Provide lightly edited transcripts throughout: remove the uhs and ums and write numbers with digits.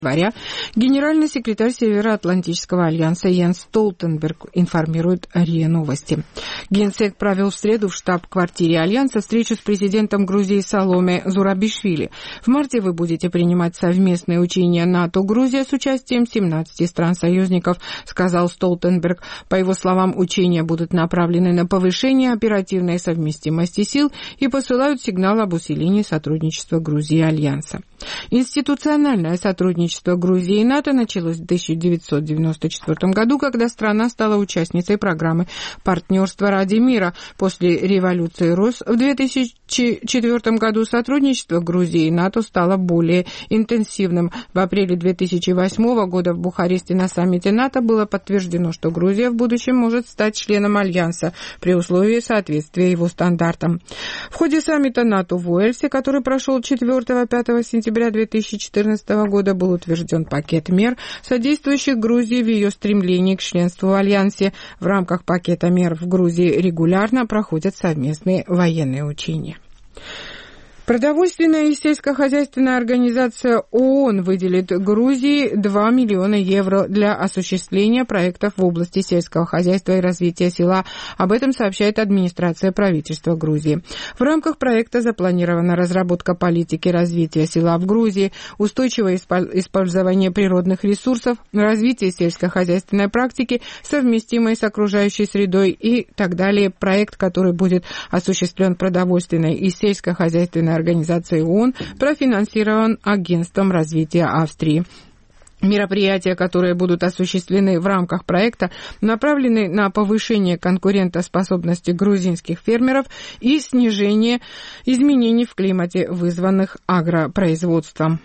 января генеральный секретарь Североатлантического альянса Йенс Столтенберг информирует РИА Новости. Генсек провел в среду в штаб-квартире альянса встречу с президентом Грузии Саломе Зурабишвили. В марте вы будете принимать совместные учения НАТО-Грузия с участием 17 стран-союзников, сказал Столтенберг. По его словам, учения будут направлены на повышение оперативной совместимости сил и посылают сигнал об усилении сотрудничества Грузии и альянса. Институциональное сотрудничество Грузии и НАТО началось в 1994 году, когда страна стала участницей программы «Партнерство ради мира». После революции РОС в 2004 году сотрудничество Грузии и НАТО стало более интенсивным. В апреле 2008 года в Бухаресте на саммите НАТО было подтверждено, что Грузия в будущем может стать членом Альянса при условии соответствия его стандартам. В ходе саммита НАТО в Уэльсе, который прошел 4-5 сентября 2014 года, был утвержден пакет мер, содействующих Грузии в ее стремлении к членству в Альянсе. В рамках пакета мер в Грузии регулярно проходят совместные военные учения. Продовольственная и сельскохозяйственная организация ООН выделит Грузии 2 миллиона евро для осуществления проектов в области сельского хозяйства и развития села. Об этом сообщает администрация правительства Грузии. В рамках проекта запланирована разработка политики развития села в Грузии, устойчивое использование природных ресурсов, развитие сельскохозяйственной практики, совместимой с окружающей средой и так далее. Проект, который будет осуществлен продовольственной и сельскохозяйственной организацией ООН, профинансирован Агентством развития Австрии. Мероприятия, которые будут осуществлены в рамках проекта, направлены на повышение конкурентоспособности грузинских фермеров и снижение изменений в климате, вызванных агропроизводством.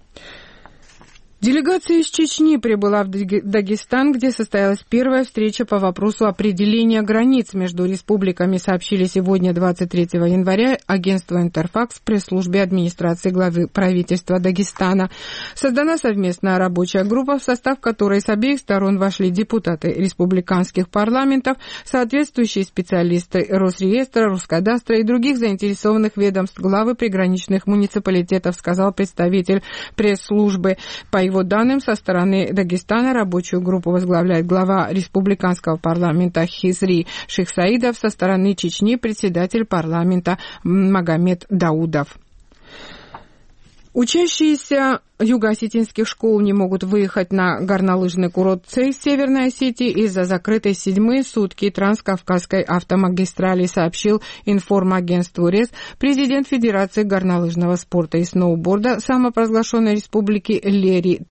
Делегация из Чечни прибыла в Дагестан, где состоялась первая встреча по вопросу определения границ между республиками, сообщили сегодня, 23 января, агентство «Интерфакс» в пресс-службе администрации главы правительства Дагестана. Создана совместная рабочая группа, в состав которой с обеих сторон вошли депутаты республиканских парламентов, соответствующие специалисты Росреестра, Роскадастра и других заинтересованных ведомств, главы приграничных муниципалитетов, сказал представитель пресс-службы. По его данным, со стороны Дагестана рабочую группу возглавляет глава республиканского парламента Хизри Шихсаидов, со стороны Чечни председатель парламента Магомед Даудов. Учащиеся юго-осетинских школ не могут выехать на горнолыжный курорт Цей в Северной Осетии из-за закрытой 7-е сутки Транскавказской автомагистрали, сообщил информагентству РЕС президент Федерации горнолыжного спорта и сноуборда самопровозглашенной республики Лери